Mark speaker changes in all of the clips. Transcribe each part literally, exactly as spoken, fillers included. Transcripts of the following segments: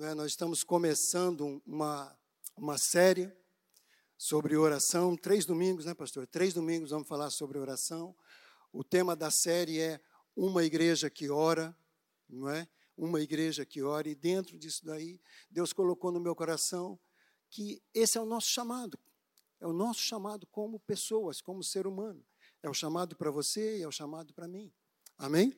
Speaker 1: né? Nós estamos começando uma, uma série sobre oração, três domingos, né, pastor? Três domingos vamos falar sobre oração. O tema da série é Uma Igreja que Ora, não é? Uma igreja que ora, e dentro disso daí, Deus colocou no meu coração que esse é o nosso chamado. É o nosso chamado como pessoas, como ser humano. É o chamado para você e é o chamado para mim. Amém?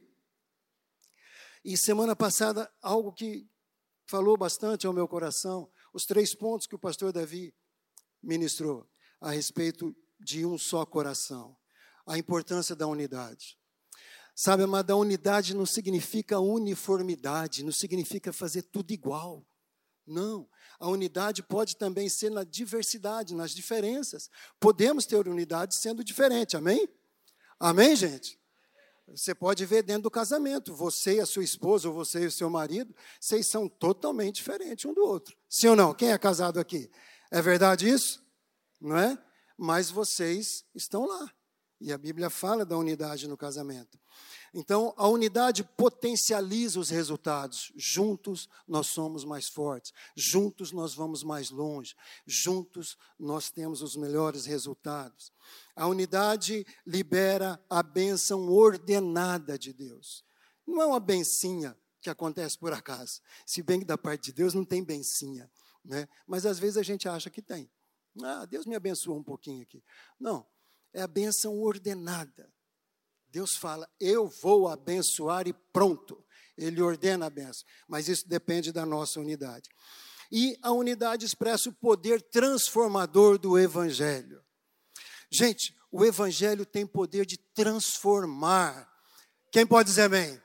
Speaker 1: E semana passada, algo que falou bastante ao meu coração, os três pontos que o pastor Davi ministrou a respeito de um só coração. A importância da unidade. Sabe, amada, a unidade não significa uniformidade, não significa fazer tudo igual. Não, a unidade pode também ser na diversidade, nas diferenças. Podemos ter unidade sendo diferente, amém? Amém, gente? Você pode ver dentro do casamento, você e a sua esposa, ou você e o seu marido, vocês são totalmente diferentes um do outro. Sim ou não? Quem é casado aqui? É verdade isso? Não é? Mas vocês estão lá. E a Bíblia fala da unidade no casamento. Então, a unidade potencializa os resultados. Juntos, nós somos mais fortes. Juntos, nós vamos mais longe. Juntos, nós temos os melhores resultados. A unidade libera a bênção ordenada de Deus. Não é uma bencinha que acontece por acaso. Se bem que da parte de Deus não tem bencinha, né? Mas, às vezes, a gente acha que tem. Ah, Deus me abençoou um pouquinho aqui. Não, é a bênção ordenada. Deus fala, eu vou abençoar e pronto. Ele ordena a bênção. Mas isso depende da nossa unidade. E a unidade expressa o poder transformador do Evangelho. Gente, o Evangelho tem poder de transformar. Quem pode dizer amém?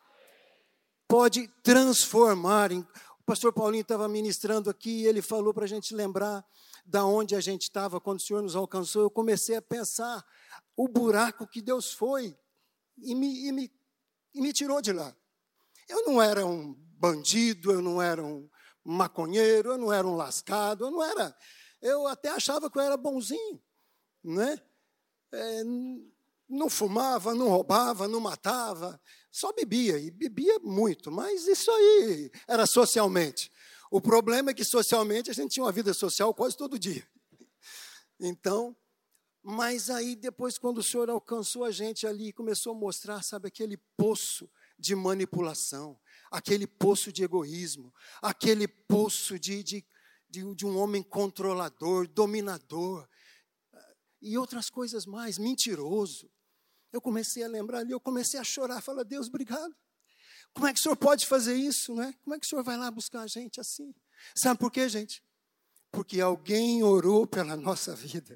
Speaker 1: Pode transformar. O pastor Paulinho estava ministrando aqui e ele falou para a gente lembrar da onde a gente estava quando o Senhor nos alcançou. Eu comecei a pensar o buraco que Deus foi e me, e, me, e me tirou de lá. Eu não era um bandido, eu não era um maconheiro, eu não era um lascado, eu não era... Eu até achava que eu era bonzinho, né? É, não fumava, não roubava, não matava, só bebia, e bebia muito, mas isso aí era socialmente. O problema é que socialmente a gente tinha uma vida social quase todo dia. Então... Mas aí depois, quando o Senhor alcançou a gente ali e começou a mostrar, sabe, aquele poço de manipulação, aquele poço de egoísmo, aquele poço de, de, de, de um homem controlador, dominador, e outras coisas mais, mentiroso. Eu comecei a lembrar ali, eu comecei a chorar, falar, Deus, obrigado. Como é que o Senhor pode fazer isso, né? Como é que o Senhor vai lá buscar a gente assim? Sabe por quê, gente? Porque alguém orou pela nossa vida.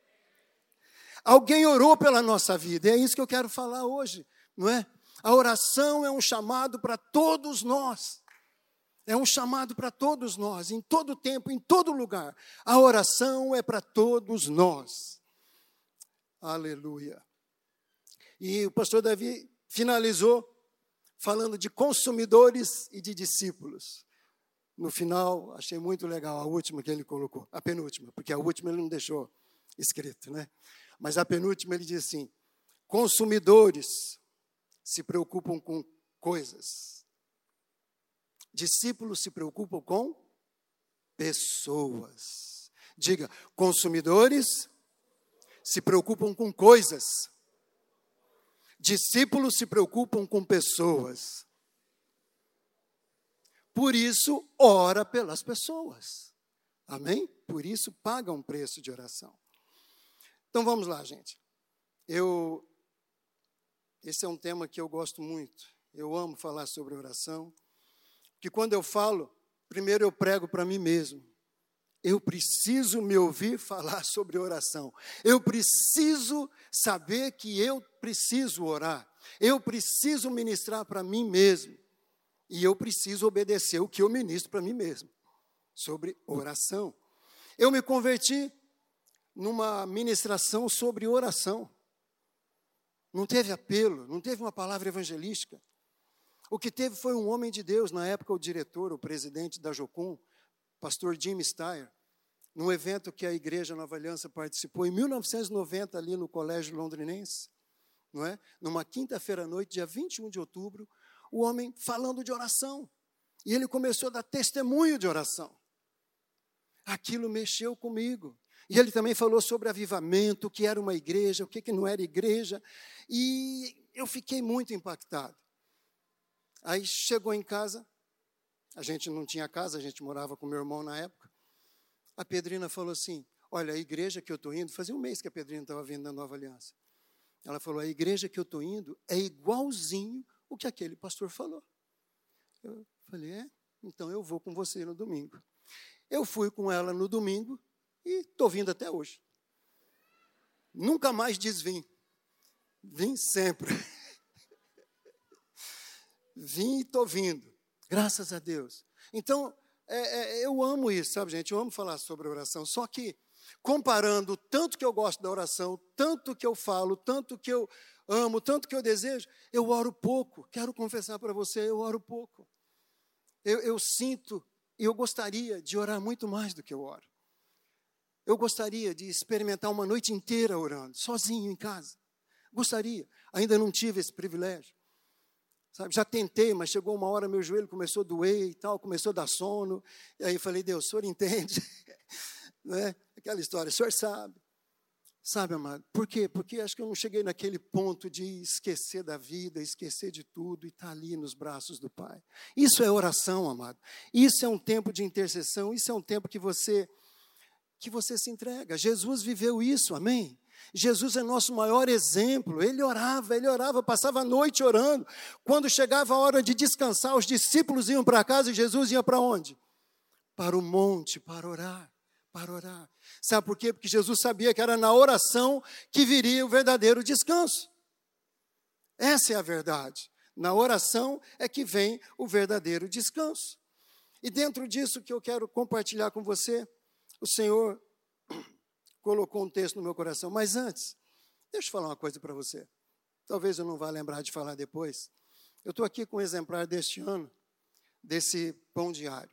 Speaker 1: Alguém orou pela nossa vida, e é isso que eu quero falar hoje, não é? A oração é um chamado para todos nós, é um chamado para todos nós, em todo tempo, em todo lugar. A oração é para todos nós. Aleluia. E o pastor Davi finalizou falando de consumidores e de discípulos. No final, achei muito legal a última que ele colocou, a penúltima, porque a última ele não deixou escrito, né? Mas a penúltima ele diz assim, consumidores se preocupam com coisas. Discípulos se preocupam com pessoas. Diga, consumidores se preocupam com coisas. Discípulos se preocupam com pessoas. Por isso, ora pelas pessoas. Amém? Por isso, paga um preço de oração. Então, vamos lá, gente. Eu, esse é um tema que eu gosto muito. Eu amo falar sobre oração. Porque quando eu falo, primeiro eu prego para mim mesmo. Eu preciso me ouvir falar sobre oração. Eu preciso saber que eu preciso orar. Eu preciso ministrar para mim mesmo. E eu preciso obedecer o que eu ministro para mim mesmo. Sobre oração. Eu me converti numa ministração sobre oração. Não teve apelo, não teve uma palavra evangelística. O que teve foi um homem de Deus, na época o diretor, o presidente da Jocum, pastor Jim Steyer, num evento que a Igreja Nova Aliança participou em mil novecentos e noventa, ali no Colégio Londrinense, não é? Numa quinta-feira à noite, dia vinte e um de outubro, o homem falando de oração. E ele começou a dar testemunho de oração. Aquilo mexeu comigo. E ele também falou sobre avivamento, o que era uma igreja, o que, que não era igreja. E eu fiquei muito impactado. Aí chegou em casa, a gente não tinha casa, a gente morava com meu irmão na época. A Pedrina falou assim, olha, a igreja que eu estou indo, fazia um mês que a Pedrina estava vindo da Nova Aliança. Ela falou, a igreja que eu estou indo é igualzinho o que aquele pastor falou. Eu falei, é? Então eu vou com você no domingo. Eu fui com ela no domingo e estou vindo até hoje. Nunca mais desvim. Vim sempre. Vim e estou vindo. Graças a Deus. Então, é, é, eu amo isso, sabe, gente? Eu amo falar sobre oração. Só que, comparando o tanto que eu gosto da oração, tanto que eu falo, tanto que eu amo, tanto que eu desejo, eu oro pouco. Quero confessar para você, eu oro pouco. Eu, eu sinto e eu gostaria de orar muito mais do que eu oro. Eu gostaria de experimentar uma noite inteira orando, sozinho em casa. Gostaria. Ainda não tive esse privilégio. Sabe, já tentei, mas chegou uma hora, meu joelho começou a doer e tal, começou a dar sono. E aí eu falei, Deus, o senhor entende? Né? Aquela história, o senhor sabe. Sabe, amado? Por quê? Porque acho que eu não cheguei naquele ponto de esquecer da vida, esquecer de tudo e estar ali nos braços do Pai. Isso é oração, amado. Isso é um tempo de intercessão, isso é um tempo que você, que você se entrega. Jesus viveu isso, amém? Jesus é nosso maior exemplo. Ele orava, ele orava, passava a noite orando. Quando chegava a hora de descansar, os discípulos iam para casa e Jesus ia para onde? Para o monte, para orar, para orar. Sabe por quê? Porque Jesus sabia que era na oração que viria o verdadeiro descanso. Essa é a verdade. Na oração é que vem o verdadeiro descanso. E dentro disso que eu quero compartilhar com você, o Senhor colocou um texto no meu coração. Mas antes, deixa eu falar uma coisa para você. Talvez eu não vá lembrar de falar depois. Eu estou aqui com um exemplar deste ano, desse pão diário.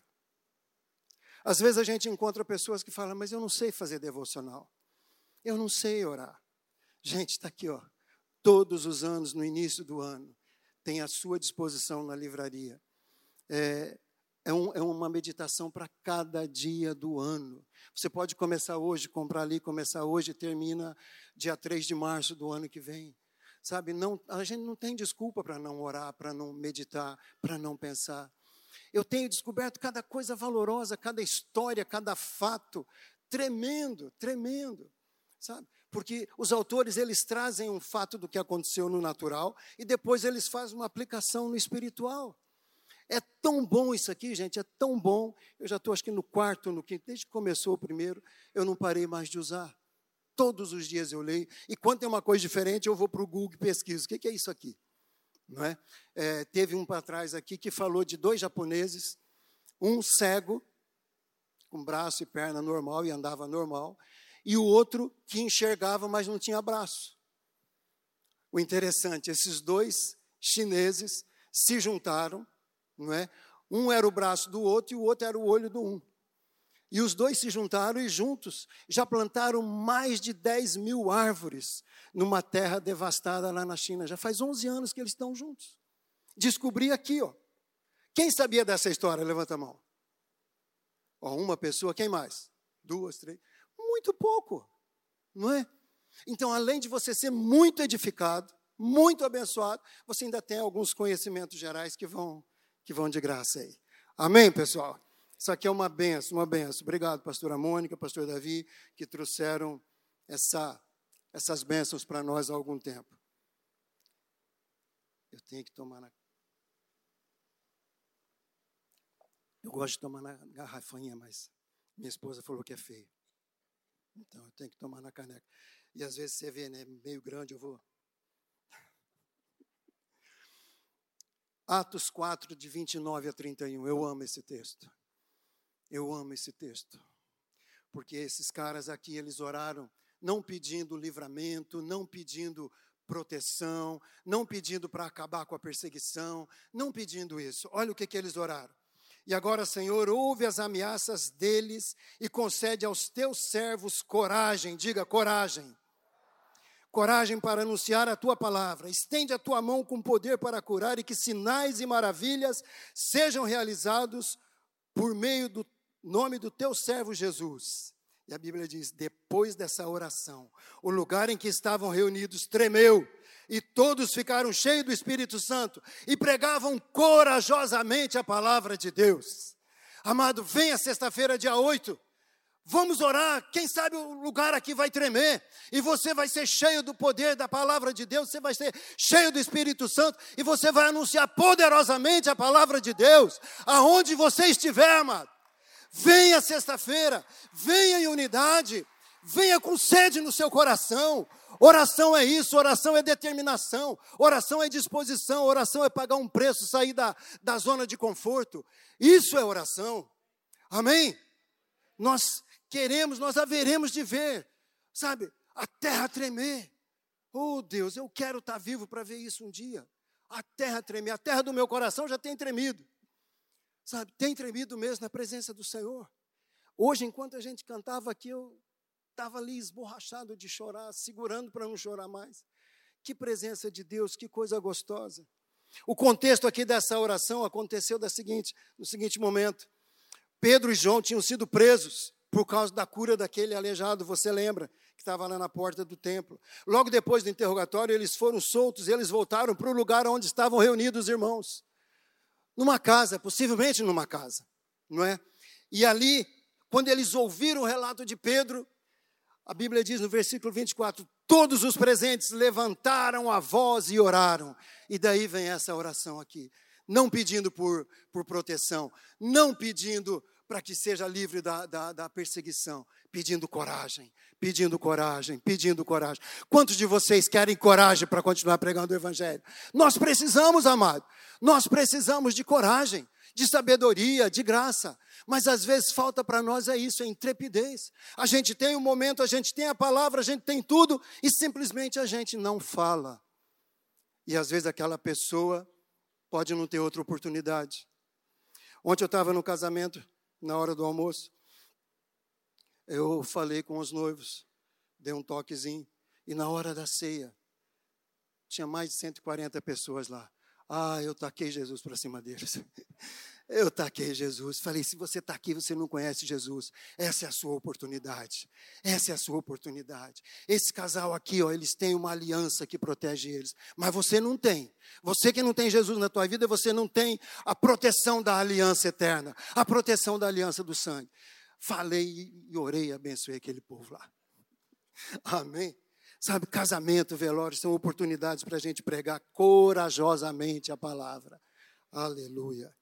Speaker 1: Às vezes a gente encontra pessoas que falam, mas eu não sei fazer devocional. Eu não sei orar. Gente, está aqui, ó. Todos os anos, no início do ano, tem à sua disposição na livraria. É, é, um, é uma meditação para cada dia do ano. Você pode começar hoje, comprar ali, começar hoje e termina dia três de março do ano que vem. Sabe, não, a gente não tem desculpa para não orar, para não meditar, para não pensar. Eu tenho descoberto cada coisa valorosa, cada história, cada fato, tremendo, tremendo, sabe? Porque os autores, eles trazem um fato do que aconteceu no natural e depois eles fazem uma aplicação no espiritual. É tão bom isso aqui, gente, é tão bom. Eu já estou, acho que no quarto, no quinto, desde que começou o primeiro, eu não parei mais de usar. Todos os dias eu leio. E quando tem uma coisa diferente, eu vou para o Google e pesquiso. O que é isso aqui? Não é? É, teve um para trás aqui que falou de dois japoneses, um cego, com braço e perna normal e andava normal, e o outro que enxergava, mas não tinha braço. O interessante, esses dois chineses se juntaram, não é? Um era o braço do outro e o outro era o olho do um. E os dois se juntaram e juntos já plantaram mais de dez mil árvores numa terra devastada lá na China. Já faz onze anos que eles estão juntos. Descobri aqui, ó. Quem sabia dessa história? Levanta a mão. Ó, uma pessoa, quem mais? Duas, três. Muito pouco, não é? Então, além de você ser muito edificado, muito abençoado, você ainda tem alguns conhecimentos gerais que vão, que vão de graça aí. Amém, pessoal? Isso aqui é uma benção, uma benção. Obrigado, pastora Mônica, pastor Davi, que trouxeram essa, essas bênçãos para nós há algum tempo. Eu tenho que tomar na... Eu gosto de tomar na garrafinha, mas minha esposa falou que é feio. Então, eu tenho que tomar na caneca. E às vezes você vê, né, meio grande, eu vou... Atos quatro, de vinte e nove a trinta e um. Eu amo esse texto. Eu amo esse texto. Porque esses caras aqui, eles oraram não pedindo livramento, não pedindo proteção, não pedindo para acabar com a perseguição, não pedindo isso. Olha o que, que eles oraram. E agora, Senhor, ouve as ameaças deles e concede aos teus servos coragem. Diga, coragem. coragem para anunciar a tua palavra. Estende a tua mão com poder para curar e que sinais e maravilhas sejam realizados por meio do nome do teu servo Jesus. E a Bíblia diz, depois dessa oração, o lugar em que estavam reunidos tremeu, e todos ficaram cheios do Espírito Santo, e pregavam corajosamente a palavra de Deus. Amado, venha sexta-feira, dia oito, vamos orar, quem sabe o lugar aqui vai tremer, e você vai ser cheio do poder da palavra de Deus, você vai ser cheio do Espírito Santo, e você vai anunciar poderosamente a palavra de Deus, aonde você estiver, amado. Venha sexta-feira, venha em unidade, venha com sede no seu coração. Oração é isso, oração é determinação, oração é disposição, oração é pagar um preço, sair da, da zona de conforto. Isso é oração, amém? Nós queremos, nós haveremos de ver, sabe, a terra tremer. Oh Deus, eu quero estar vivo para ver isso um dia. A terra tremer, a terra do meu coração já tem tremido. Sabe, tem tremido mesmo na presença do Senhor. Hoje, enquanto a gente cantava aqui, eu estava ali esborrachado de chorar, segurando para não chorar mais. Que presença de Deus, que coisa gostosa. O contexto aqui dessa oração aconteceu da seguinte, no seguinte momento. Pedro e João tinham sido presos por causa da cura daquele aleijado, você lembra, que estava lá na porta do templo. Logo depois do interrogatório, eles foram soltos, eles voltaram para o lugar onde estavam reunidos os irmãos. Numa casa, possivelmente numa casa, não é? E ali, quando eles ouviram o relato de Pedro, a Bíblia diz no versículo vinte e quatro, todos os presentes levantaram a voz e oraram. E daí vem essa oração aqui, não pedindo por, por proteção, não pedindo para que seja livre da, da, da perseguição, pedindo coragem, pedindo coragem, pedindo coragem. Quantos de vocês querem coragem para continuar pregando o Evangelho? Nós precisamos, amado, nós precisamos de coragem, de sabedoria, de graça, mas às vezes falta para nós é isso, é intrepidez. A gente tem um momento, a gente tem a palavra, a gente tem tudo, e simplesmente a gente não fala. E às vezes aquela pessoa pode não ter outra oportunidade. Ontem eu estava no casamento, na hora do almoço, eu falei com os noivos, dei um toquezinho, e na hora da ceia, tinha mais de cento e quarenta pessoas lá. Ah, eu taquei Jesus para cima deles. Eu taquei Jesus. Falei, se você está aqui, você não conhece Jesus. Essa é a sua oportunidade. Essa é a sua oportunidade. Esse casal aqui, ó, eles têm uma aliança que protege eles. Mas você não tem. Você que não tem Jesus na tua vida, você não tem a proteção da aliança eterna. A proteção da aliança do sangue. Falei e orei, abençoei aquele povo lá. Amém. Sabe, casamento, velório, são oportunidades para a gente pregar corajosamente a palavra. Aleluia.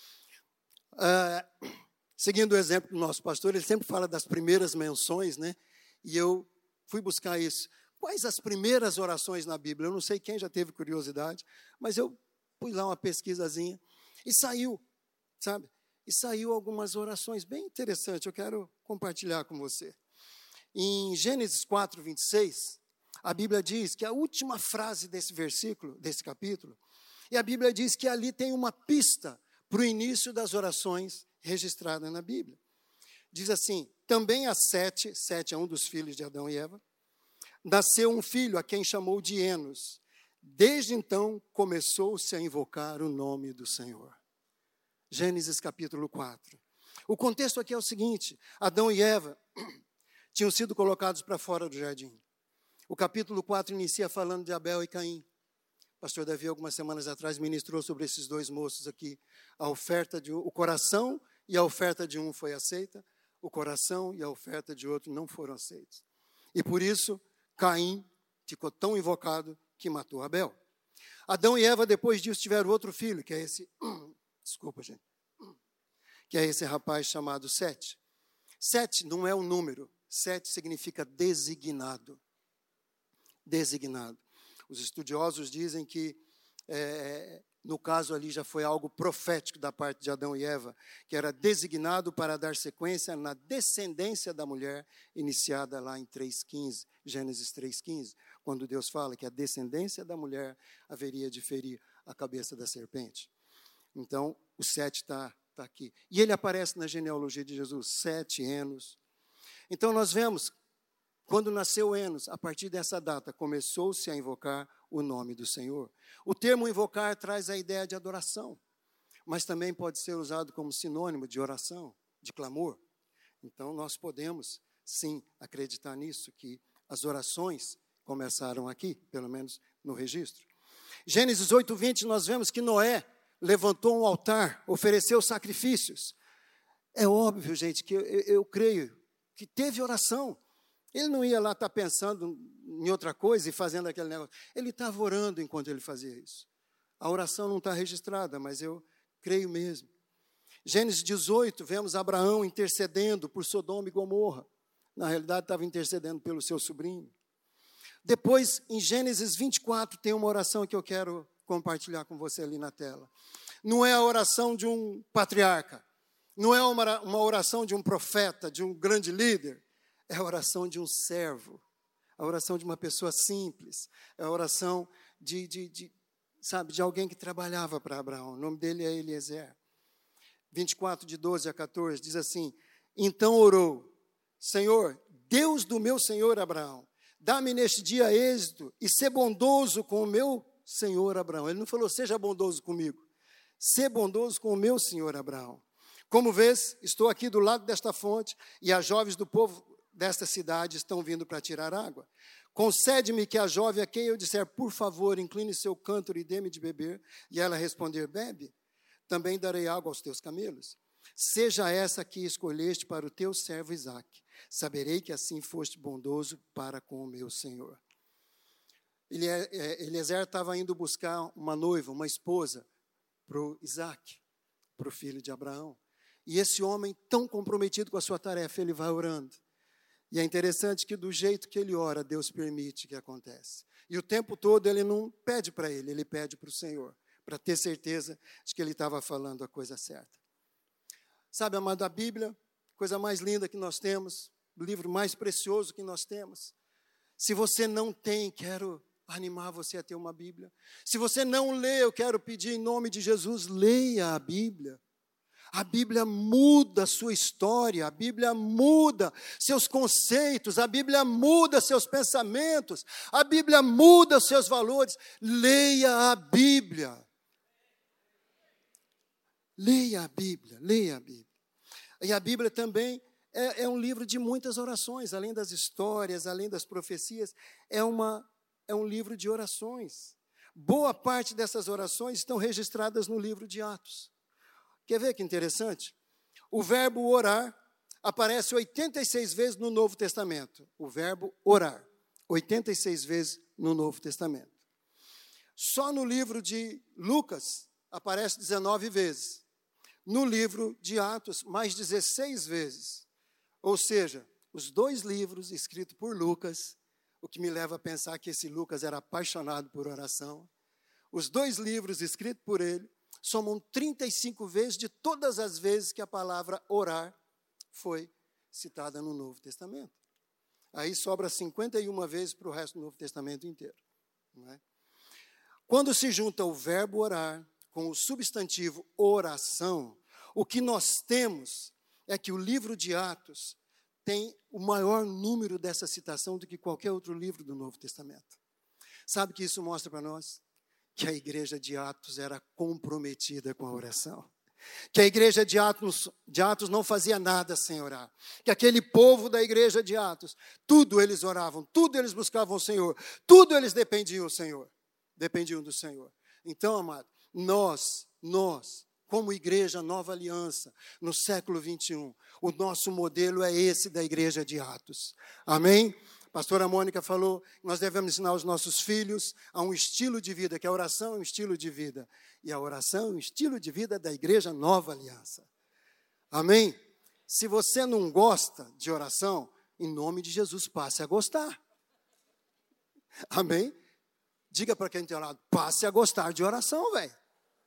Speaker 1: Ah, seguindo o exemplo do nosso pastor, ele sempre fala das primeiras menções, né? E eu fui buscar isso. Quais as primeiras orações na Bíblia? Eu não sei quem já teve curiosidade, mas eu pus lá uma pesquisazinha e saiu, sabe? E saiu algumas orações bem interessantes, eu quero compartilhar com você. Em Gênesis quatro, vinte e seis, a Bíblia diz que a última frase desse versículo, desse capítulo, e a Bíblia diz que ali tem uma pista para o início das orações registradas na Bíblia. Diz assim, também a Sete, Sete é um dos filhos de Adão e Eva, nasceu um filho a quem chamou de Enos. Desde então começou-se a invocar o nome do Senhor. Gênesis capítulo quatro. O contexto aqui é o seguinte, Adão e Eva tinham sido colocados para fora do jardim. O capítulo quatro inicia falando de Abel e Caim. O pastor Davi, algumas semanas atrás, ministrou sobre esses dois moços aqui. A oferta de um, o coração e a oferta de um foi aceita, o coração e a oferta de outro não foram aceitos. E por isso, Caim ficou tão invocado que matou Abel. Adão e Eva, depois disso, tiveram outro filho, que é esse, desculpa, gente, que é esse rapaz chamado Sete. Sete não é um número, Sete significa designado. Designado. Os estudiosos dizem que, é, no caso ali, já foi algo profético da parte de Adão e Eva, que era designado para dar sequência na descendência da mulher, iniciada lá em três quinze, Gênesis três quinze, quando Deus fala que a descendência da mulher haveria de ferir a cabeça da serpente. Então, o Sete está tá aqui. E ele aparece na genealogia de Jesus, Sete, Enos. Então, nós vemos Quando nasceu Enos, a partir dessa data, começou-se a invocar o nome do Senhor. O termo invocar traz a ideia de adoração, mas também pode ser usado como sinônimo de oração, de clamor. Então, nós podemos, sim, acreditar nisso, que as orações começaram aqui, pelo menos no registro. Gênesis oito, vinte, nós vemos que Noé levantou um altar, ofereceu sacrifícios. É óbvio, gente, que eu, eu, eu creio que teve oração. Ele não ia lá estar pensando em outra coisa e fazendo aquele negócio. Ele estava orando enquanto ele fazia isso. A oração não está registrada, mas eu creio mesmo. Gênesis dezoito, vemos Abraão intercedendo por Sodoma e Gomorra. Na realidade, estava intercedendo pelo seu sobrinho. Depois, em Gênesis vinte e quatro, tem uma oração que eu quero compartilhar com você ali na tela. Não é a oração de um patriarca. Não é uma, uma oração de um profeta, de um grande líder. É a oração de um servo, a oração de uma pessoa simples, é a oração de, de, de, sabe, de alguém que trabalhava para Abraão. O nome dele é Eliezer. vinte e quatro, de doze a quatorze, diz assim: então orou, Senhor, Deus do meu senhor Abraão, dá-me neste dia êxito e ser bondoso com o meu senhor Abraão. Ele não falou, seja bondoso comigo. Ser bondoso com o meu senhor Abraão. Como vês, estou aqui do lado desta fonte e as jovens do povo desta cidade estão vindo para tirar água. Concede-me que a jovem a quem eu disser, por favor, incline seu cântaro e dê-me de beber, e ela responder, bebe, também darei água aos teus camelos. Seja essa que escolheste para o teu servo Isaque. Saberei que assim foste bondoso para com o meu Senhor. Eliezer estava indo buscar uma noiva, uma esposa, para o Isaque, para o filho de Abraão. E esse homem, tão comprometido com a sua tarefa, ele vai orando. E é interessante que do jeito que ele ora, Deus permite que aconteça. E o tempo todo ele não pede para ele, ele pede para o Senhor, para ter certeza de que ele estava falando a coisa certa. Sabe, amado, a Bíblia, coisa mais linda que nós temos, o livro mais precioso que nós temos. Se você não tem, quero animar você a ter uma Bíblia. Se você não lê, eu quero pedir em nome de Jesus, leia a Bíblia. A Bíblia muda a sua história, a Bíblia muda seus conceitos, a Bíblia muda seus pensamentos, a Bíblia muda seus valores. Leia a Bíblia. Leia a Bíblia, leia a Bíblia. E a Bíblia também é, é um livro de muitas orações, além das histórias, além das profecias, é, uma, é um livro de orações. Boa parte dessas orações estão registradas no livro de Atos. Quer ver que interessante? O verbo orar aparece oitenta e seis vezes no Novo Testamento. O verbo orar, oitenta e seis vezes no Novo Testamento. Só no livro de Lucas aparece dezenove vezes. No livro de Atos, mais dezesseis vezes. Ou seja, os dois livros escritos por Lucas, o que me leva a pensar que esse Lucas era apaixonado por oração. Os dois livros escritos por ele somam trinta e cinco vezes de todas as vezes que a palavra orar foi citada no Novo Testamento. Aí sobra cinquenta e uma vezes para o resto do Novo Testamento inteiro. Não é? Quando se junta o verbo orar com o substantivo oração, o que nós temos é que o livro de Atos tem o maior número dessa citação do que qualquer outro livro do Novo Testamento. Sabe o que isso mostra para nós? Que a igreja de Atos era comprometida com a oração. Que a igreja de Atos, de Atos não fazia nada sem orar. Que aquele povo da igreja de Atos, tudo eles oravam, tudo eles buscavam o Senhor, tudo eles dependiam do Senhor. Dependiam do Senhor. Então, amado, nós, nós, como igreja Nova Aliança, no século vinte e um, o nosso modelo é esse da igreja de Atos. Amém? A pastora Mônica falou que nós devemos ensinar os nossos filhos a um estilo de vida, que a oração é um estilo de vida. E a oração é um estilo de vida da igreja Nova Aliança. Amém? Se você não gosta de oração, em nome de Jesus, passe a gostar. Amém? Diga para quem tem orado, passe a gostar de oração, velho.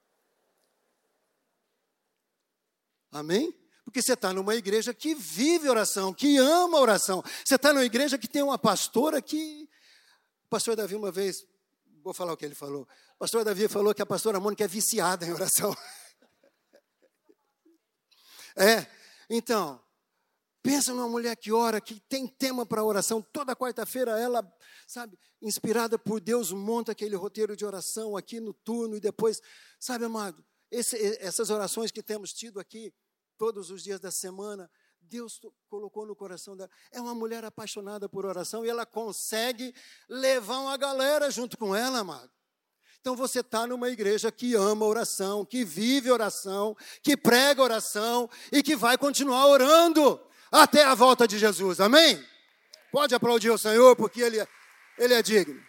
Speaker 1: Amém? Porque você está numa igreja que vive oração, que ama oração. Você está numa igreja que tem uma pastora que... O pastor Davi uma vez, vou falar o que ele falou. O pastor Davi falou que a pastora Mônica é viciada em oração. É, então, Pensa numa mulher que ora, que tem tema para oração. Toda quarta-feira ela, sabe, inspirada por Deus, monta aquele roteiro de oração aqui no turno e depois, sabe, amado, esse, essas orações que temos tido aqui todos os dias da semana, Deus colocou no coração dela. É uma mulher apaixonada por oração e ela consegue levar uma galera junto com ela, amado. Então você está numa igreja que ama oração, que vive oração, que prega oração e que vai continuar orando até a volta de Jesus, amém? Pode aplaudir o Senhor, porque Ele é, Ele é digno.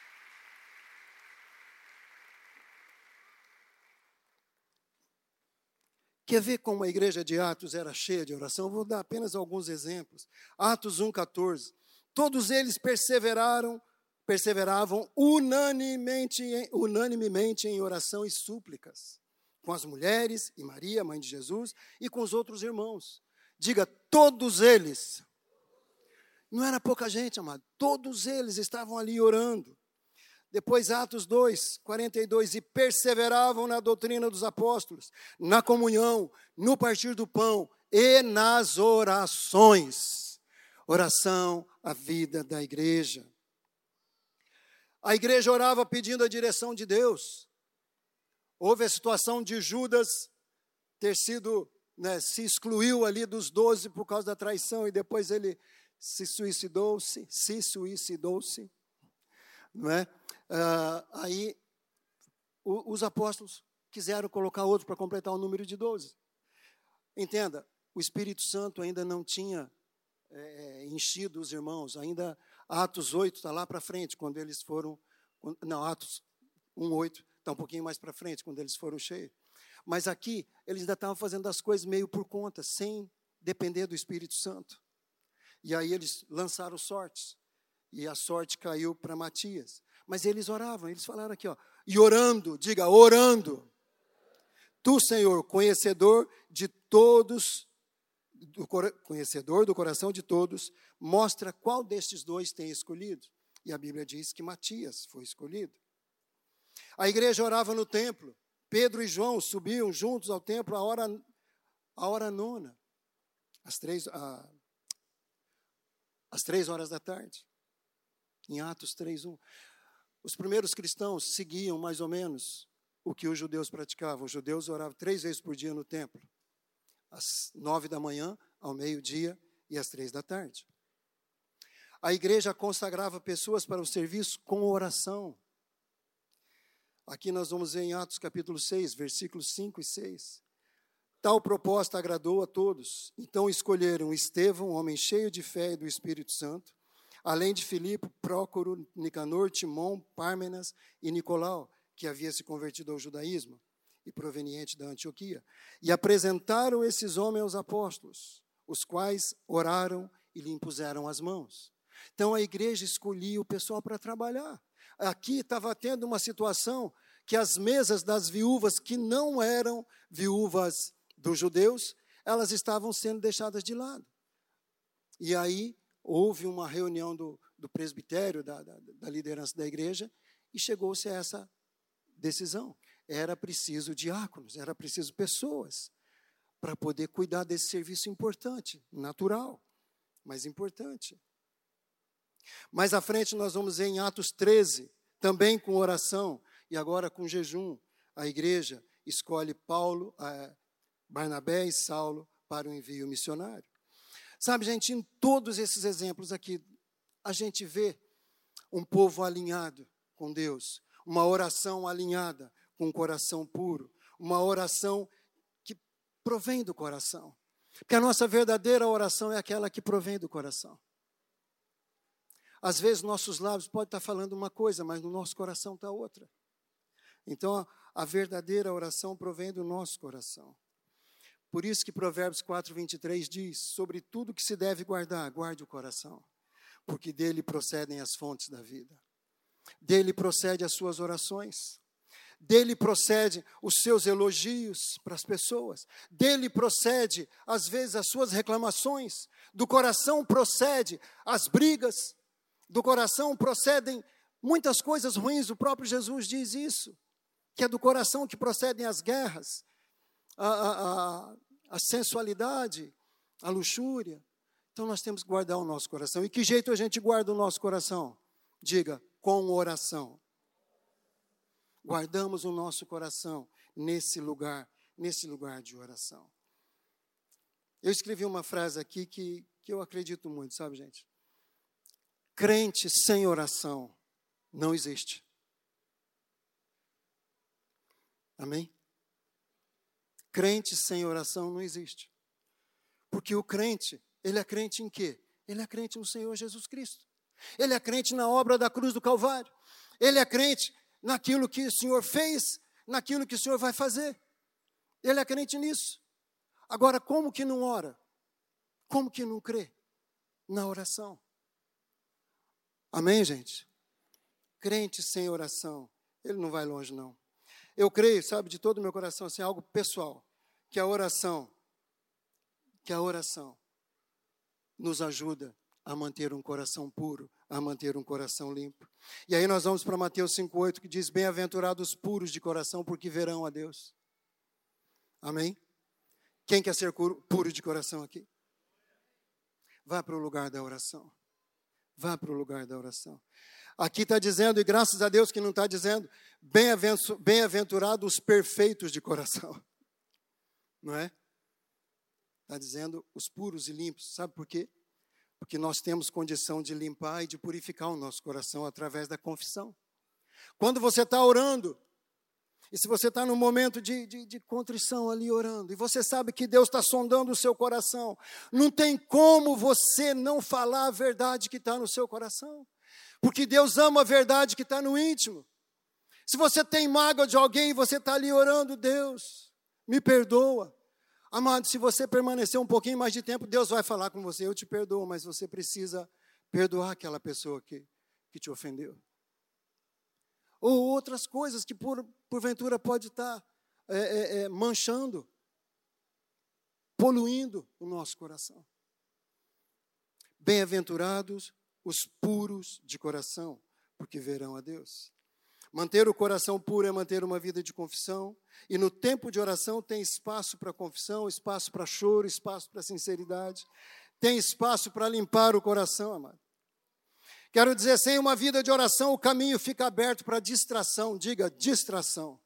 Speaker 1: Quer ver como a igreja de Atos era cheia de oração? Vou dar apenas alguns exemplos. Atos um, quatorze. Todos eles perseveraram, perseveravam unanimemente, unanimemente em oração e súplicas, com as mulheres e Maria, mãe de Jesus, e com os outros irmãos. Diga, todos eles. Não era pouca gente, amado. Todos eles estavam ali orando. Depois, Atos dois, quarenta e dois, e perseveravam na doutrina dos apóstolos, na comunhão, no partir do pão e nas orações. Oração, a vida da igreja. A igreja orava pedindo a direção de Deus. Houve a situação de Judas ter sido, né, se excluiu ali dos doze por causa da traição e depois ele se suicidou-se, se suicidou-se, não é? Uh, aí o, os apóstolos quiseram colocar outro para completar o número de doze. Entenda, o Espírito Santo ainda não tinha é, enchido os irmãos, ainda Atos oito está lá para frente, quando eles foram, não, Atos um, oito está um pouquinho mais para frente, quando eles foram cheios. Mas aqui, eles ainda estavam fazendo as coisas meio por conta, sem depender do Espírito Santo. E aí eles lançaram sortes, e a sorte caiu para Matias. Mas eles oravam, eles falaram aqui, ó, e orando, diga, orando. Tu, Senhor, conhecedor de todos, do, conhecedor do coração de todos, mostra qual destes dois tem escolhido. E a Bíblia diz que Matias foi escolhido. A igreja orava no templo. Pedro e João subiam juntos ao templo a hora, a hora nona, às três, a, às três horas da tarde, em Atos três, um. Os primeiros cristãos seguiam mais ou menos o que os judeus praticavam. Os judeus oravam três vezes por dia no templo, às nove da manhã, ao meio-dia e às três da tarde. A igreja consagrava pessoas para o serviço com oração. Aqui nós vamos ver em Atos capítulo seis, versículos cinco e seis. Tal proposta agradou a todos. Então escolheram Estevão, homem cheio de fé e do Espírito Santo, além de Filipe, Prócoro, Nicanor, Timon, Pármenas e Nicolau, que havia se convertido ao judaísmo e proveniente da Antioquia. E apresentaram esses homens aos apóstolos, os quais oraram e lhe impuseram as mãos. Então a igreja escolhia o pessoal para trabalhar. Aqui estava tendo uma situação que as mesas das viúvas, que não eram viúvas dos judeus, elas estavam sendo deixadas de lado. E aí houve uma reunião do, do presbitério, da, da, da liderança da igreja, e chegou-se a essa decisão. Era preciso diáconos, era preciso pessoas para poder cuidar desse serviço importante, natural, mas importante. Mais à frente nós vamos ver em Atos treze, também com oração, e agora com jejum, a igreja escolhe Paulo, Barnabé e Saulo para o envio missionário. Sabe, gente, em todos esses exemplos aqui, a gente vê um povo alinhado com Deus, uma oração alinhada com um coração puro, uma oração que provém do coração. Porque a nossa verdadeira oração é aquela que provém do coração. Às vezes, nossos lábios podem estar falando uma coisa, mas no nosso coração está outra. Então, a verdadeira oração provém do nosso coração. Por isso que Provérbios quatro, vinte e três diz, sobre tudo que se deve guardar, guarde o coração, porque dele procedem as fontes da vida. Dele procede as suas orações. Dele procede os seus elogios para as pessoas. Dele procede, às vezes, as suas reclamações. Do coração procede as brigas. Do coração procedem muitas coisas ruins. O próprio Jesus diz isso, que é do coração que procedem as guerras, a, a, a, a sensualidade, a luxúria. Então nós temos que guardar o nosso coração. E que jeito a gente guarda o nosso coração? Diga, com oração. Guardamos o nosso coração nesse lugar, nesse lugar de oração. Eu escrevi uma frase aqui que, que eu acredito muito, sabe, gente? Crente sem oração não existe. Amém? Crente sem oração não existe. Porque o crente, ele é crente em quê? Ele é crente no Senhor Jesus Cristo. Ele é crente na obra da cruz do Calvário. Ele é crente naquilo que o Senhor fez, naquilo que o Senhor vai fazer. Ele é crente nisso. Agora, como que não ora? Como que não crê? Na oração. Amém, gente? Crente sem oração, ele não vai longe, não. Eu creio, sabe, de todo o meu coração, assim, algo pessoal, que a oração, que a oração nos ajuda a manter um coração puro, a manter um coração limpo. E aí nós vamos para Mateus cinco, oito, que diz, bem-aventurados os puros de coração, porque verão a Deus. Amém? Quem quer ser puro de coração aqui? Vá para o lugar da oração. Vá para o lugar da oração. Aqui está dizendo, e graças a Deus que não está dizendo, bem-aventurados os perfeitos de coração. Não é? Está dizendo os puros e limpos. Sabe por quê? Porque nós temos condição de limpar e de purificar o nosso coração através da confissão. Quando você está orando, e se você está num momento de, de, de contrição ali orando, e você sabe que Deus está sondando o seu coração, não tem como você não falar a verdade que está no seu coração. Porque Deus ama a verdade que está no íntimo. Se você tem mágoa de alguém e você está ali orando, Deus, me perdoa. Amado, se você permanecer um pouquinho mais de tempo, Deus vai falar com você, eu te perdoo, mas você precisa perdoar aquela pessoa que, que te ofendeu. Ou outras coisas que por, porventura pode estar é, é, é, manchando, poluindo o nosso coração. Bem-aventurados os puros de coração, porque verão a Deus. Manter o coração puro é manter uma vida de confissão, e no tempo de oração tem espaço para confissão, espaço para choro, espaço para sinceridade, tem espaço para limpar o coração, amado. Quero dizer, sem uma vida de oração, o caminho fica aberto para distração. Diga, distração.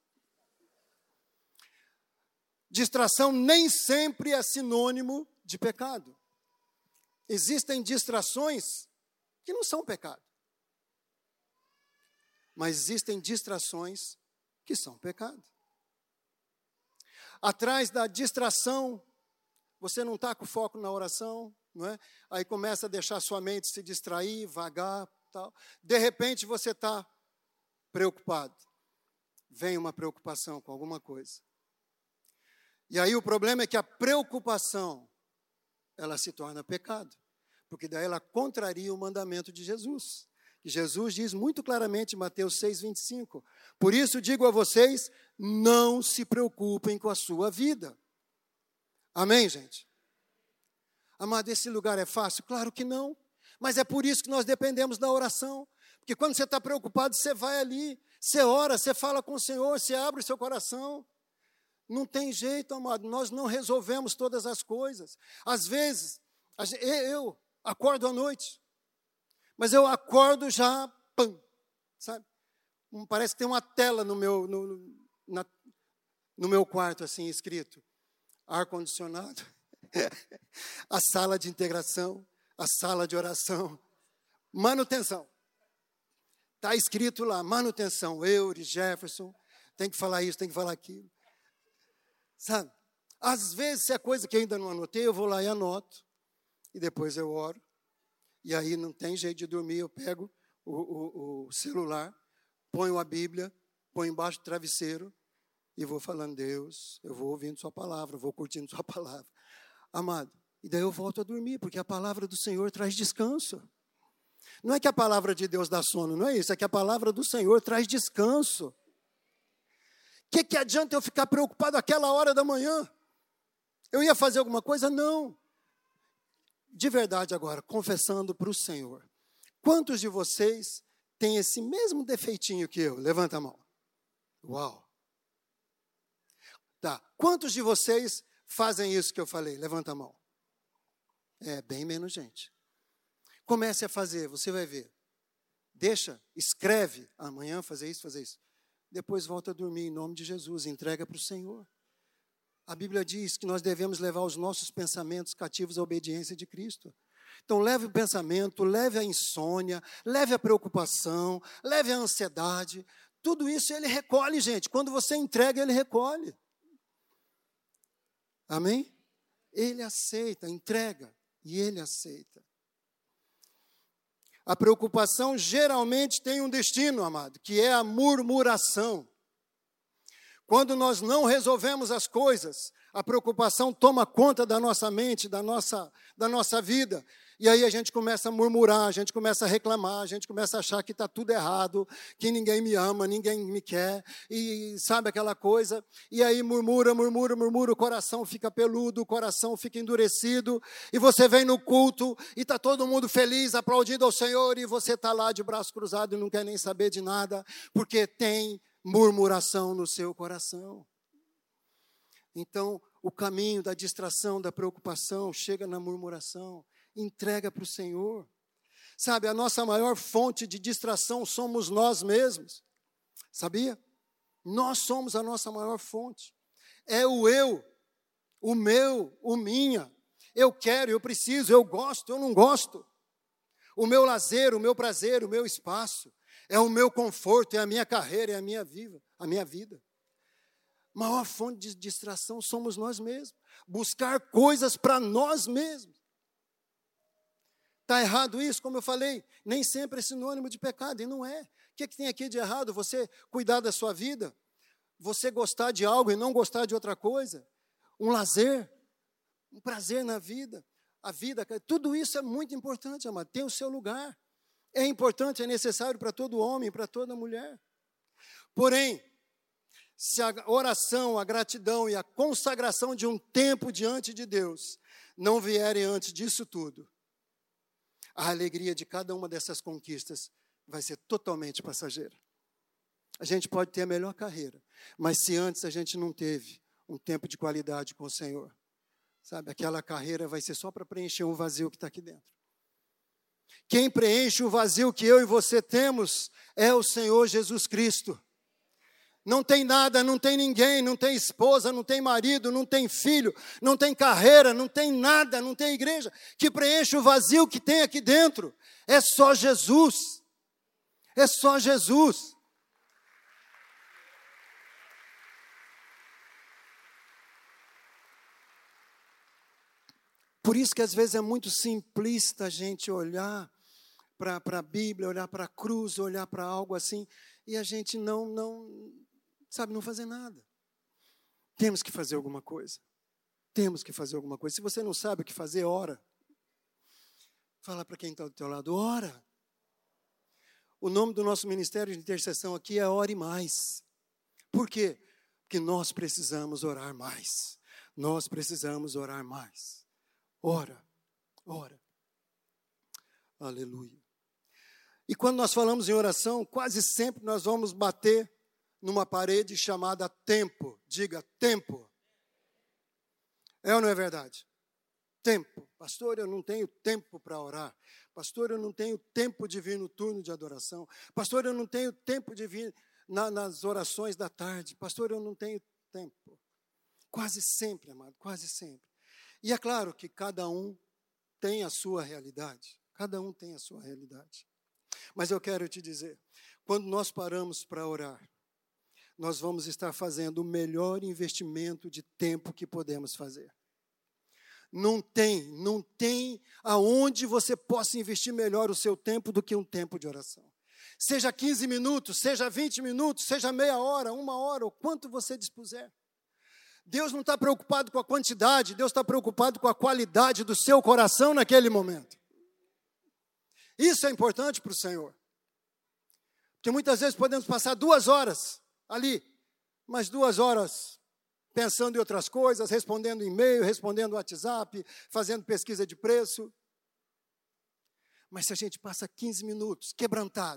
Speaker 1: Distração nem sempre é sinônimo de pecado. Existem distrações que não são pecado. Mas existem distrações que são pecado. Atrás da distração, você não está com foco na oração, não é? Aí começa a deixar sua mente se distrair, vagar, tal. De repente você está preocupado. Vem uma preocupação com alguma coisa. E aí o problema é que a preocupação, ela se torna pecado. Porque daí ela contraria o mandamento de Jesus. E Jesus diz muito claramente em Mateus seis, vinte e cinco. Por isso digo a vocês, não se preocupem com a sua vida. Amém, gente? Amado, esse lugar é fácil? Claro que não. Mas é por isso que nós dependemos da oração. Porque quando você está preocupado, você vai ali, você ora, você fala com o Senhor, você abre o seu coração. Não tem jeito, amado, nós não resolvemos todas as coisas. Às vezes, eu acordo à noite, mas eu acordo já, pam, sabe? Parece que tem uma tela no meu, no, na, no meu quarto, assim, escrito. Ar-condicionado, a sala de integração, a sala de oração, manutenção. Está escrito lá, manutenção, Eury, Jefferson, tem que falar isso, tem que falar aquilo. Sabe? Às vezes, se é coisa que eu ainda não anotei, eu vou lá e anoto, e depois eu oro. E aí não tem jeito de dormir, eu pego o, o, o celular, ponho a Bíblia, ponho embaixo do travesseiro e vou falando, Deus, eu vou ouvindo sua palavra, vou curtindo sua palavra. Amado, e daí eu volto a dormir, porque a palavra do Senhor traz descanso. Não é que a palavra de Deus dá sono, não é isso, é que a palavra do Senhor traz descanso. O que, que adianta eu ficar preocupado àquela hora da manhã? Eu ia fazer alguma coisa? Não. De verdade agora, confessando para o Senhor. Quantos de vocês têm esse mesmo defeitinho que eu? Levanta a mão. Uau. Tá. Quantos de vocês fazem isso que eu falei? Levanta a mão. É, bem menos gente. Comece a fazer, você vai ver. Deixa, escreve, amanhã fazer isso, fazer isso. Depois volta a dormir em nome de Jesus, entrega para o Senhor. A Bíblia diz que nós devemos levar os nossos pensamentos cativos à obediência de Cristo. Então leve o pensamento, leve a insônia, leve a preocupação, leve a ansiedade. Tudo isso ele recolhe, gente. Quando você entrega, ele recolhe. Amém? Ele aceita, entrega e ele aceita. A preocupação geralmente tem um destino, amado, que é a murmuração. Quando nós não resolvemos as coisas, a preocupação toma conta da nossa mente, da nossa, da nossa vida. E aí a gente começa a murmurar, a gente começa a reclamar, a gente começa a achar que está tudo errado, que ninguém me ama, ninguém me quer, e sabe aquela coisa? E aí murmura, murmura, murmura, o coração fica peludo, o coração fica endurecido, e você vem no culto, e está todo mundo feliz, aplaudindo ao Senhor, e você está lá de braço cruzado e não quer nem saber de nada, porque tem murmuração no seu coração. Então, o caminho da distração, da preocupação, chega na murmuração. Entrega para o Senhor. Sabe, a nossa maior fonte de distração somos nós mesmos. Sabia? Nós somos a nossa maior fonte. É o eu, o meu, o minha. Eu quero, eu preciso, eu gosto, eu não gosto. O meu lazer, o meu prazer, o meu espaço. É o meu conforto, é a minha carreira, é a minha vida. A minha vida. Maior fonte de distração somos nós mesmos. Buscar coisas para nós mesmos. Está errado isso? Como eu falei, nem sempre é sinônimo de pecado, e não é. O que, é que tem aqui de errado? Você cuidar da sua vida? Você gostar de algo e não gostar de outra coisa? Um lazer? Um prazer na vida? A vida, tudo isso é muito importante, amado. Tem o seu lugar. É importante, é necessário para todo homem, para toda mulher. Porém, se a oração, a gratidão e a consagração de um tempo diante de Deus não vierem antes disso tudo, a alegria de cada uma dessas conquistas vai ser totalmente passageira. A gente pode ter a melhor carreira, mas se antes a gente não teve um tempo de qualidade com o Senhor, sabe, aquela carreira vai ser só para preencher um vazio que está aqui dentro. Quem preenche o vazio que eu e você temos é o Senhor Jesus Cristo. Não tem nada, não tem ninguém, não tem esposa, não tem marido, não tem filho, não tem carreira, não tem nada, não tem igreja que preenche o vazio que tem aqui dentro. É só Jesus. É só Jesus. Por isso que às vezes é muito simplista a gente olhar para a Bíblia, olhar para a cruz, olhar para algo assim, e a gente não, não, sabe, não fazer nada. Temos que fazer alguma coisa. Temos que fazer alguma coisa. Se você não sabe o que fazer, ora. Fala para quem está do teu lado, ora. O nome do nosso ministério de intercessão aqui é Ore Mais. Por quê? Porque nós precisamos orar mais. Nós precisamos orar mais. Ora, ora. Aleluia. E quando nós falamos em oração, quase sempre nós vamos bater numa parede chamada tempo. Diga, tempo. É ou não é verdade? Tempo. Pastor, eu não tenho tempo para orar. Pastor, eu não tenho tempo de vir no turno de adoração. Pastor, eu não tenho tempo de vir na, nas orações da tarde. Pastor, eu não tenho tempo. Quase sempre, amado, quase sempre. E é claro que cada um tem a sua realidade. Cada um tem a sua realidade. Mas eu quero te dizer, quando nós paramos para orar, nós vamos estar fazendo o melhor investimento de tempo que podemos fazer. Não tem, não tem aonde você possa investir melhor o seu tempo do que um tempo de oração. Seja quinze minutos, seja vinte minutos, seja meia hora, uma hora, ou quanto você dispuser. Deus não está preocupado com a quantidade, Deus está preocupado com a qualidade do seu coração naquele momento. Isso é importante para o Senhor. Porque muitas vezes podemos passar duas horas ali, mas duas horas pensando em outras coisas, respondendo e-mail, respondendo WhatsApp, fazendo pesquisa de preço. Mas se a gente passa quinze minutos quebrantado,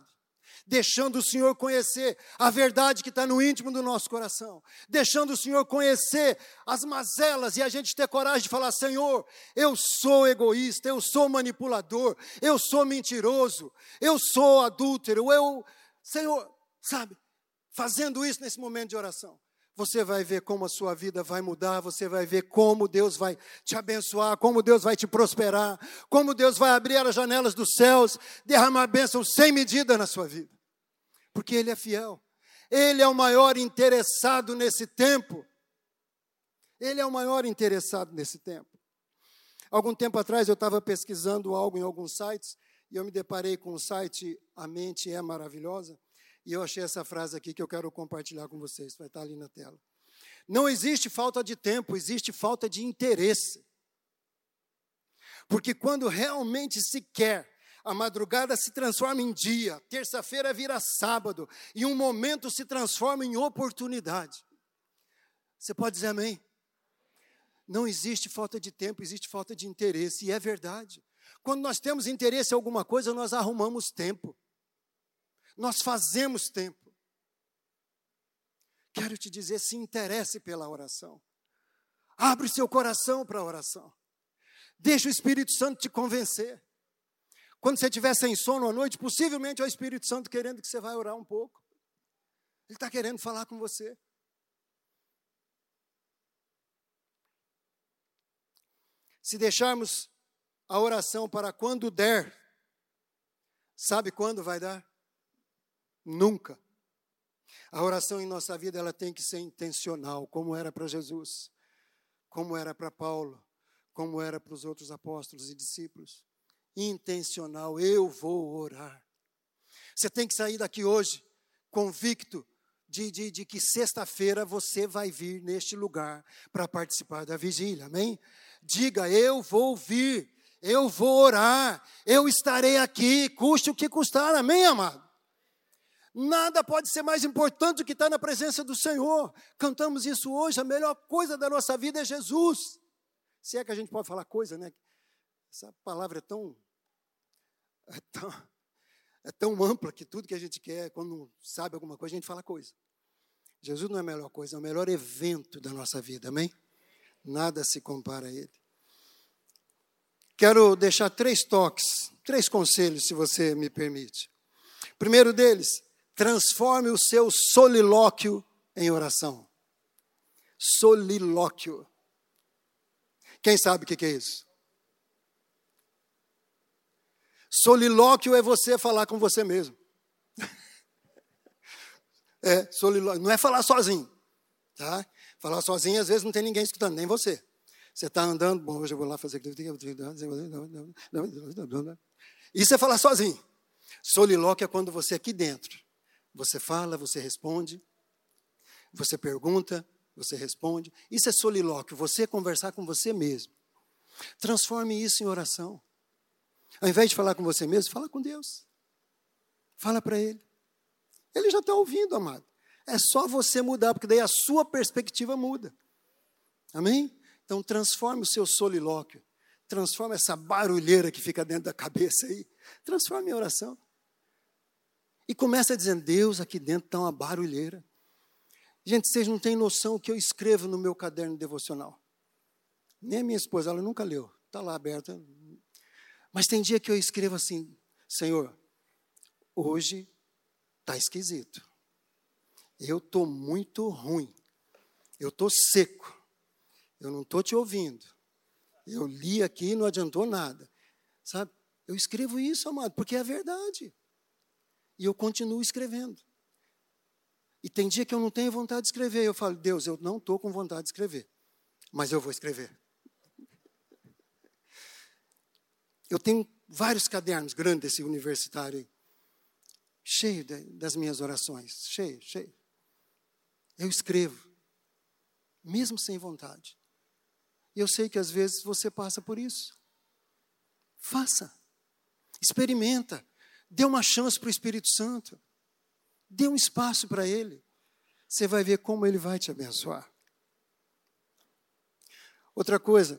Speaker 1: deixando o Senhor conhecer a verdade que está no íntimo do nosso coração, deixando o Senhor conhecer as mazelas e a gente ter coragem de falar: Senhor, eu sou egoísta, eu sou manipulador, eu sou mentiroso, eu sou adúltero, eu, Senhor, sabe, fazendo isso nesse momento de oração, você vai ver como a sua vida vai mudar, você vai ver como Deus vai te abençoar, como Deus vai te prosperar, como Deus vai abrir as janelas dos céus, derramar bênçãos sem medida na sua vida. Porque Ele é fiel. Ele é o maior interessado nesse tempo. Ele é o maior interessado nesse tempo. Algum tempo atrás eu estava pesquisando algo em alguns sites, e eu me deparei com o site A Mente é Maravilhosa, e eu achei essa frase aqui que eu quero compartilhar com vocês, vai estar ali na tela. Não existe falta de tempo, existe falta de interesse. Porque quando realmente se quer, a madrugada se transforma em dia, terça-feira vira sábado, e um momento se transforma em oportunidade. Você pode dizer amém? Não existe falta de tempo, existe falta de interesse, e é verdade. Quando nós temos interesse em alguma coisa, nós arrumamos tempo. Nós fazemos tempo. Quero te dizer, se interesse pela oração. Abre seu coração para a oração. Deixa o Espírito Santo te convencer. Quando você estiver sem sono à noite, possivelmente é o Espírito Santo querendo que você vá orar um pouco. Ele está querendo falar com você. Se deixarmos a oração para quando der, sabe quando vai dar? Nunca. A oração em nossa vida, ela tem que ser intencional, como era para Jesus, como era para Paulo, como era para os outros apóstolos e discípulos. Intencional, eu vou orar. Você tem que sair daqui hoje, convicto de, de, de que sexta-feira você vai vir neste lugar para participar da vigília, amém? Diga, eu vou vir, eu vou orar, eu estarei aqui, custe o que custar, amém, amado? Nada pode ser mais importante do que estar na presença do Senhor. Cantamos isso hoje, a melhor coisa da nossa vida é Jesus. Se é que a gente pode falar coisa, né? Essa palavra é tão, é tão, é tão ampla que tudo que a gente quer, quando sabe alguma coisa, a gente fala coisa. Jesus não é a melhor coisa, é o melhor evento da nossa vida, amém? Nada se compara a Ele. Quero deixar três toques, três conselhos, se você me permite. Primeiro deles, transforme o seu solilóquio em oração. Solilóquio. Quem sabe o que é isso? Solilóquio é você falar com você mesmo. É, solilóquio. Não é falar sozinho. Tá? Falar sozinho, às vezes, não tem ninguém escutando, nem você. Você está andando, bom, hoje eu vou lá fazer... Isso é falar sozinho. Solilóquio é quando você aqui dentro, você fala, você responde, você pergunta, você responde. Isso é solilóquio, você conversar com você mesmo. Transforme isso em oração. Ao invés de falar com você mesmo, fala com Deus. Fala para Ele. Ele já está ouvindo, amado. É só você mudar, porque daí a sua perspectiva muda. Amém? Então transforme o seu solilóquio. Transforme essa barulheira que fica dentro da cabeça aí. Transforme em oração. E começa dizendo, Deus, aqui dentro está uma barulheira. Gente, vocês não têm noção o que eu escrevo no meu caderno devocional. Nem a minha esposa, ela nunca leu. Está lá aberta. Mas tem dia que eu escrevo assim, Senhor, hoje está esquisito. Eu estou muito ruim. Eu estou seco. Eu não estou te ouvindo. Eu li aqui e não adiantou nada. Sabe? Eu escrevo isso, amado, porque é a verdade. E eu continuo escrevendo. E tem dia que eu não tenho vontade de escrever. Eu falo, Deus, eu não estou com vontade de escrever. Mas eu vou escrever. Eu tenho vários cadernos grandes desse universitário aí. Cheio de, das minhas orações. Cheio, cheio. Eu escrevo. Mesmo sem vontade. E eu sei que às vezes você passa por isso. Faça. Experimenta. Dê uma chance para o Espírito Santo. Dê um espaço para Ele. Você vai ver como Ele vai te abençoar. Outra coisa,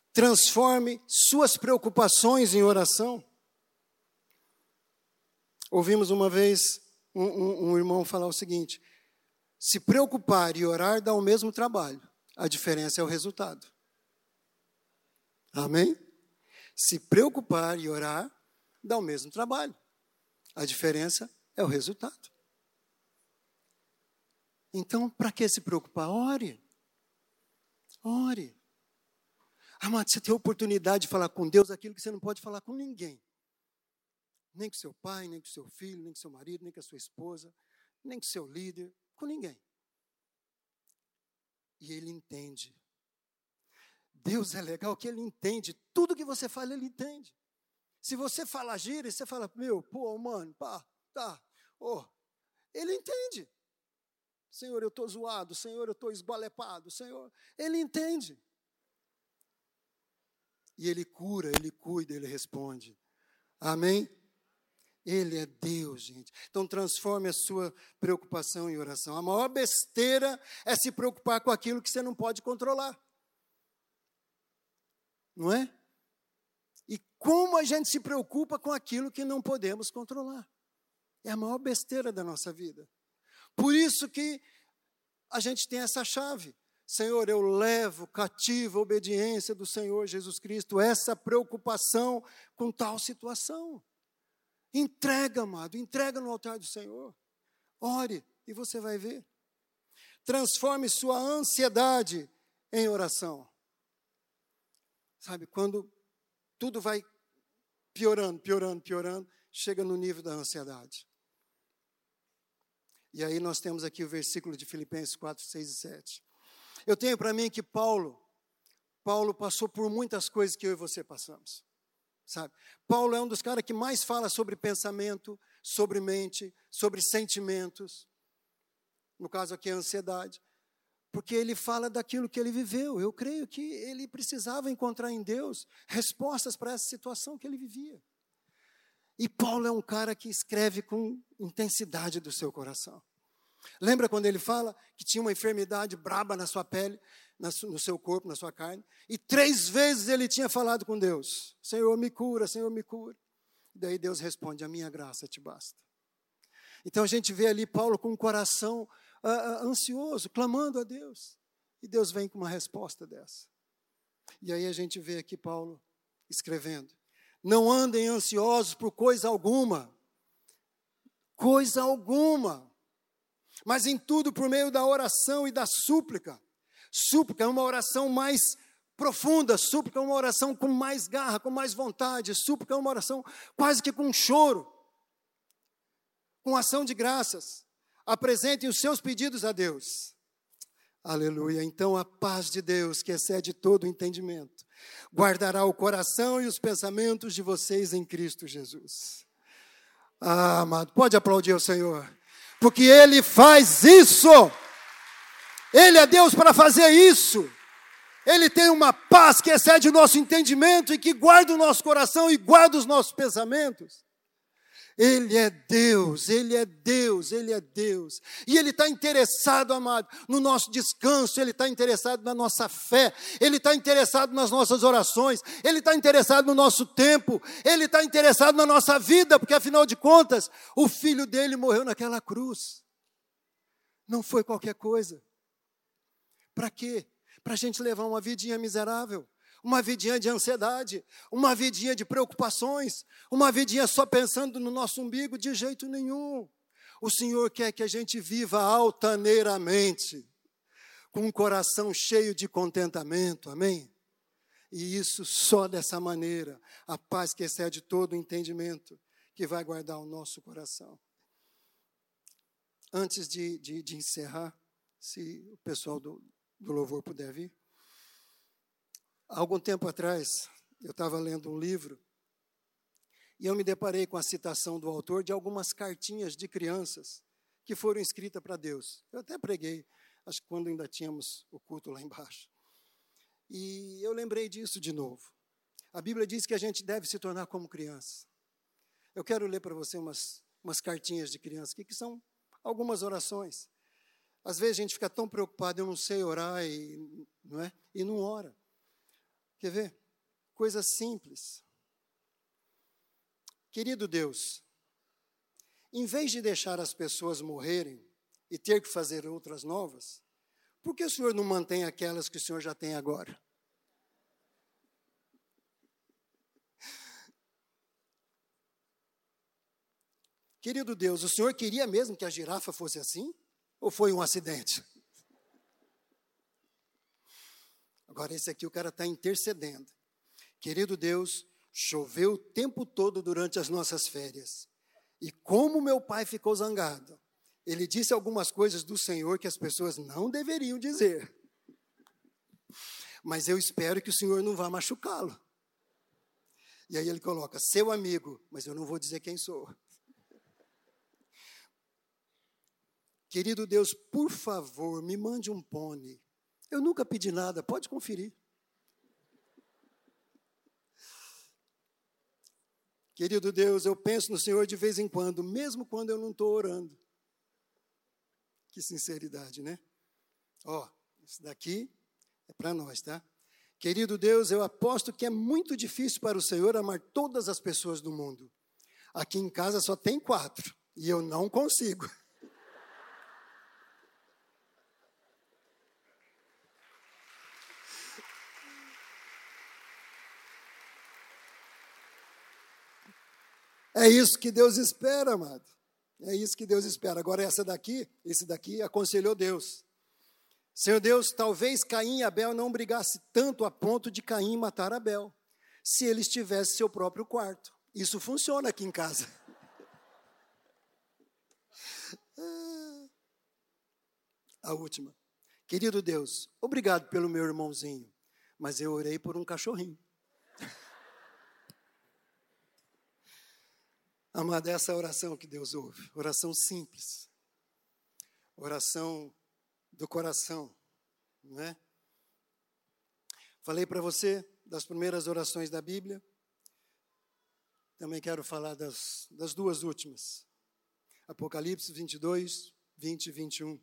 Speaker 1: transforme suas preocupações em oração. Ouvimos uma vez um, um, um irmão falar o seguinte: se preocupar e orar dá o mesmo trabalho, a diferença é o resultado. Amém? Se preocupar e orar dá o mesmo trabalho, a diferença é o resultado. Então, para que se preocupar? Ore. Ore. Amado, você tem a oportunidade de falar com Deus aquilo que você não pode falar com ninguém. Nem com seu pai, nem com seu filho, nem com seu marido, nem com a sua esposa, nem com seu líder, com ninguém. E Ele entende. Deus é legal que Ele entende. Tudo que você fala, Ele entende. Se você fala gíria, você fala, meu, pô, mano, pá, tá, oh, Ele entende. Senhor, eu estou zoado, Senhor, eu estou esbalepado, Senhor, Ele entende. E Ele cura, Ele cuida, Ele responde. Amém? Ele é Deus, gente. Então transforme a sua preocupação em oração. A maior besteira é se preocupar com aquilo que você não pode controlar. Não é? E como a gente se preocupa com aquilo que não podemos controlar? É a maior besteira da nossa vida. Por isso que a gente tem essa chave. Senhor, eu levo cativa a obediência do Senhor Jesus Cristo, essa preocupação com tal situação. Entrega, amado, entrega no altar do Senhor. Ore e você vai ver. Transforme sua ansiedade em oração. Sabe, quando tudo vai piorando, piorando, piorando, chega no nível da ansiedade. E aí nós temos aqui o versículo de Filipenses quatro, seis e sete. Eu tenho para mim que Paulo, Paulo passou por muitas coisas que eu e você passamos, sabe? Paulo é um dos caras que mais fala sobre pensamento, sobre mente, sobre sentimentos, no caso aqui a ansiedade, porque ele fala daquilo que ele viveu. Eu creio que ele precisava encontrar em Deus respostas para essa situação que ele vivia. E Paulo é um cara que escreve com intensidade do seu coração. Lembra quando ele fala que tinha uma enfermidade braba na sua pele, no seu corpo, na sua carne? E três vezes ele tinha falado com Deus: Senhor, me cura, Senhor, me cura. Daí Deus responde: a minha graça te basta. Então a gente vê ali Paulo com o coração uh, uh, ansioso, clamando a Deus. E Deus vem com uma resposta dessa. E aí a gente vê aqui Paulo escrevendo: não andem ansiosos por coisa alguma. Coisa alguma. Mas em tudo por meio da oração e da súplica. Súplica é uma oração mais profunda, súplica é uma oração com mais garra, com mais vontade, súplica é uma oração quase que com choro, com ação de graças. Apresentem os seus pedidos a Deus. Aleluia. Então a paz de Deus, que excede todo o entendimento, guardará o coração e os pensamentos de vocês em Cristo Jesus. Ah, amado, pode aplaudir o Senhor. Porque Ele faz isso. Ele é Deus para fazer isso. Ele tem uma paz que excede o nosso entendimento e que guarda o nosso coração e guarda os nossos pensamentos. Ele é Deus, Ele é Deus, Ele é Deus. E Ele está interessado, amado, no nosso descanso, Ele está interessado na nossa fé, Ele está interessado nas nossas orações, Ele está interessado no nosso tempo, Ele está interessado na nossa vida, porque afinal de contas, o Filho dele morreu naquela cruz. Não foi qualquer coisa. Para quê? Para a gente levar uma vidinha miserável. Uma vidinha de ansiedade, uma vidinha de preocupações, uma vidinha só pensando no nosso umbigo, de jeito nenhum. O Senhor quer que a gente viva altaneiramente, com um coração cheio de contentamento, amém? E isso só dessa maneira, a paz que excede todo o entendimento, que vai guardar o nosso coração. Antes de, de, de encerrar, se o pessoal do, do louvor puder vir. Há algum tempo atrás, eu estava lendo um livro e eu me deparei com a citação do autor de algumas cartinhas de crianças que foram escritas para Deus. Eu até preguei, acho que quando ainda tínhamos o culto lá embaixo. E eu lembrei disso de novo. A Bíblia diz que a gente deve se tornar como criança. Eu quero ler para você umas, umas cartinhas de criança aqui, que são algumas orações. Às vezes a gente fica tão preocupado, eu não sei orar, e não, é? E não ora. Quer ver? Coisa simples. Querido Deus, em vez de deixar as pessoas morrerem e ter que fazer outras novas, por que o Senhor não mantém aquelas que o Senhor já tem agora? Querido Deus, o Senhor queria mesmo que a girafa fosse assim? Ou foi um acidente? Agora, esse aqui o cara está intercedendo. Querido Deus, choveu o tempo todo durante as nossas férias. E como meu pai ficou zangado, ele disse algumas coisas do Senhor que as pessoas não deveriam dizer. Mas eu espero que o Senhor não vá machucá-lo. E aí ele coloca, seu amigo, mas eu não vou dizer quem sou. Querido Deus, por favor, me mande um pônei. Eu nunca pedi nada, pode conferir. Querido Deus, eu penso no Senhor de vez em quando, mesmo quando eu não estou orando. Que sinceridade, né? Ó, isso daqui é para nós, tá? Querido Deus, eu aposto que é muito difícil para o Senhor amar todas as pessoas do mundo. Aqui em casa só tem quatro, e eu não consigo. É isso que Deus espera, amado. É isso que Deus espera. Agora, essa daqui, esse daqui aconselhou Deus. Senhor Deus, talvez Caim e Abel não brigassem tanto a ponto de Caim matar Abel, se eles tivessem seu próprio quarto. Isso funciona aqui em casa. A última. Querido Deus, obrigado pelo meu irmãozinho, mas eu orei por um cachorrinho. Amada, essa é a oração que Deus ouve, oração simples, oração do coração, não é? Falei para você das primeiras orações da Bíblia, também quero falar das, das duas últimas, Apocalipse vinte e dois, vinte e vinte e um.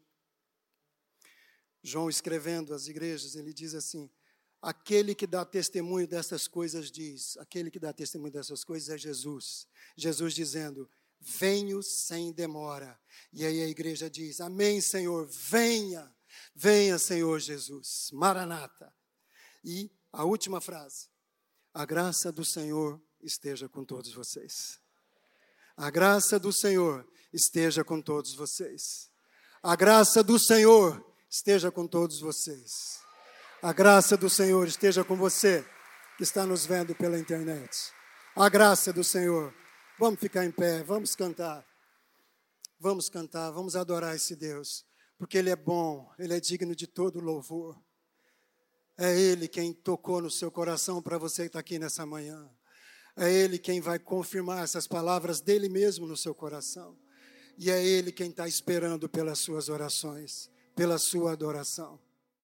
Speaker 1: João escrevendo às igrejas, ele diz assim, aquele que dá testemunho dessas coisas diz, aquele que dá testemunho dessas coisas é Jesus. Jesus dizendo, venho sem demora. E aí a igreja diz, amém, Senhor, venha, venha, Senhor Jesus, Maranata. E a última frase, a graça do Senhor esteja com todos vocês. A graça do Senhor esteja com todos vocês. A graça do Senhor esteja com todos vocês. A graça do Senhor esteja com você que está nos vendo pela internet. A graça do Senhor. Vamos ficar em pé, vamos cantar. Vamos cantar, vamos adorar esse Deus. Porque Ele é bom, Ele é digno de todo louvor. É Ele quem tocou no seu coração para você que está aqui nessa manhã. É Ele quem vai confirmar essas palavras dEle mesmo no seu coração. E é Ele quem está esperando pelas suas orações, pela sua adoração.